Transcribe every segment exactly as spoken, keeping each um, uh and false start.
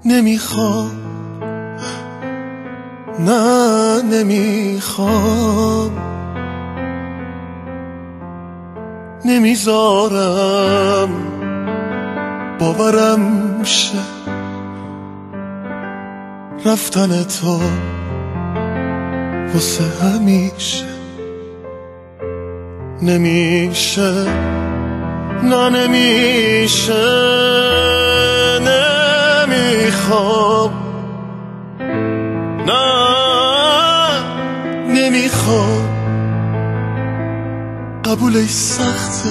نمیخوام، نه نمیخوام، نمیذارم باورم شه رفتن تو واسه همیشه. نمیشه، نه نمیشه، نمیخوام، نه نمیخوام. قبولش سخته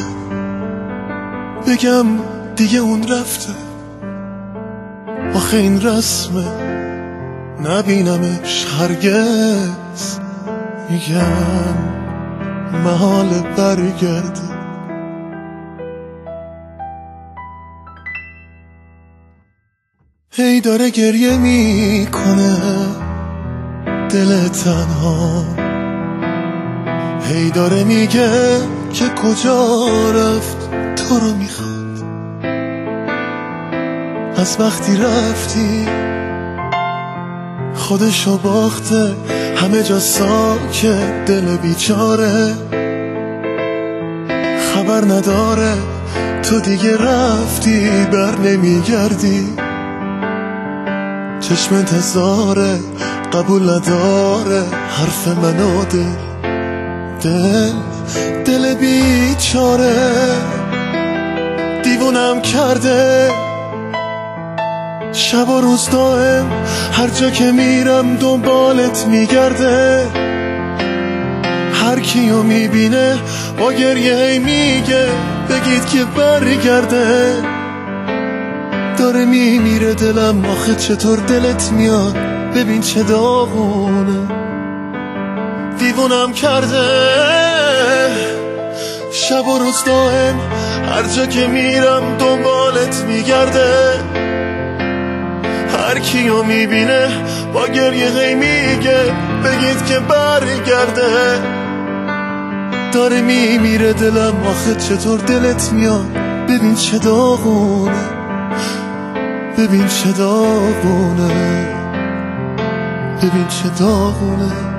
بگم دیگه اون رفته، آخه این رسمه نبینمش هرگز. میگم محال برگرده. هی داره گریه میکنه دل تنها، هی داره میگه که کجا رفت تو رو میخواد. از وقتی رفتی خودشو باخته، همه جا ساکت، دل بیچاره خبر نداره تو دیگه رفتی بر نمیگردی. چشم انتظاره قبول نداره حرف منو، دل دل دل بیچاره دیوونم کرده. شب و روز دائم هر جا که میرم دنبالت میگرده، هر کیو میبینه با گریه هی میگه بگید که برگرده. داره میمیره دلم، آخه چطور دلت میاد ببین چه داغونه. دیوونم کرده شب و روز دائم هر جا که میرم دنبالت میگرده، هر کیو میبینه با گریه هی میگه بگید که برگرده. داره میمیره دلم، آخه چطور دلت میاد ببین چه داغونه، ببین چه داغونه، ببین چه داغونه.